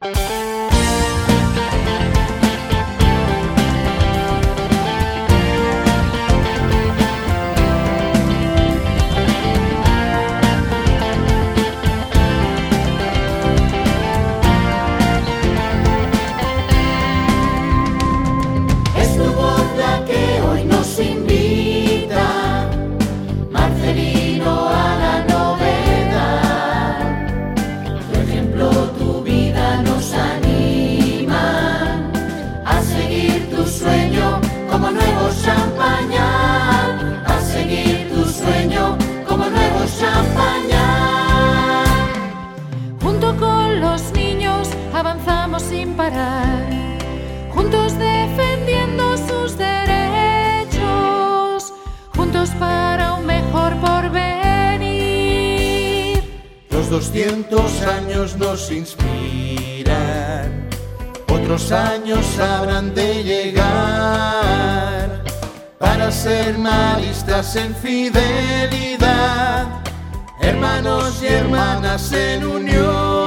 Avanzamos sin parar, juntos defendiendo sus derechos, juntos para un mejor porvenir. Los 200 años nos inspiran, otros años habrán de llegar, para ser maristas en fidelidad, hermanos y hermanas en unión.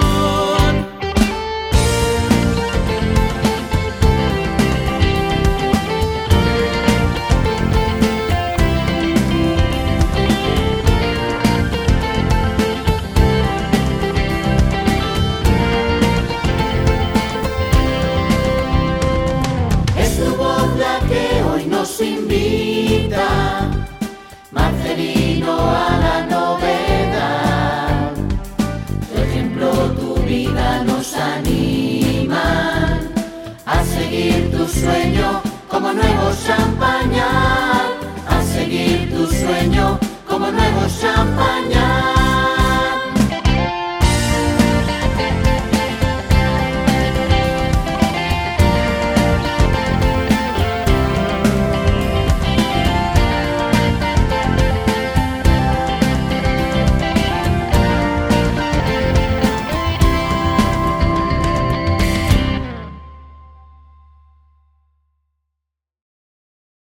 Nos invita Marcelino a la novedad. Tu ejemplo, tu vida nos anima a seguir tu sueño como nuevo champaña, a seguir tu sueño como nuevo champaña.